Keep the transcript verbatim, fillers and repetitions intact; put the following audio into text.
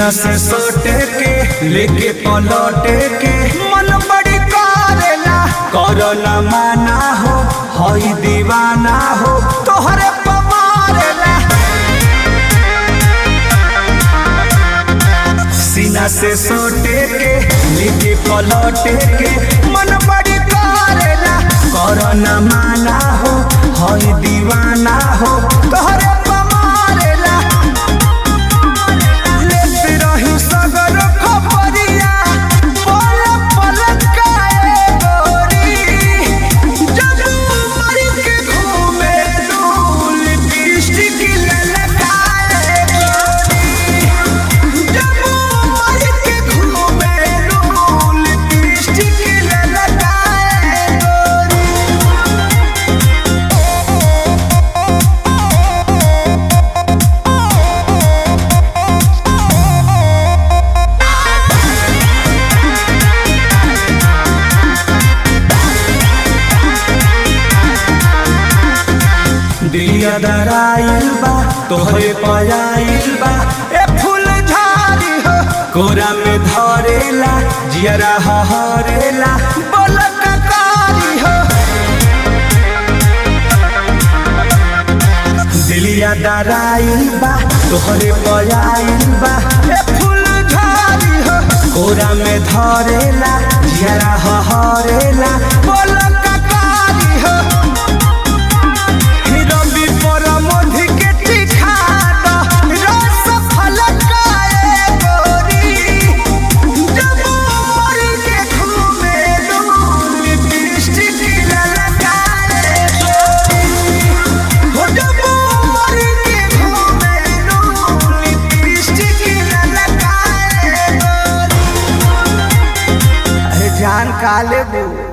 सीना से सोटे के लेके पलौटे के मन बड़ी करेला करो न माना हो हई दीवाना हो तोहरे पमारेला। सीना से सोटे के लेके पलौटे के मन बड़ी करेला करो न माना हो हई दीवाना हो तोहरे पमारेला। लेते रही सगर खबरिया पल पल काए गोरी जब मर के घूमे डूल लिपस्टिक ललकाए गोरी जब मर के घूमे डूल लिपस्टिक ललकाए गोरी। दिलिया दराइल बा तोहरे पयाइल बा ए फूल झाड़ी हो कोरा में धरेला जियरा हरेला बोलक कारी हो। दिलिया दराइल बा तोहरे पयाइल बा ए फूल झाड़ी हो कोरा में धरेला जियरा हरेला बोलक कारी हो। जान काले बू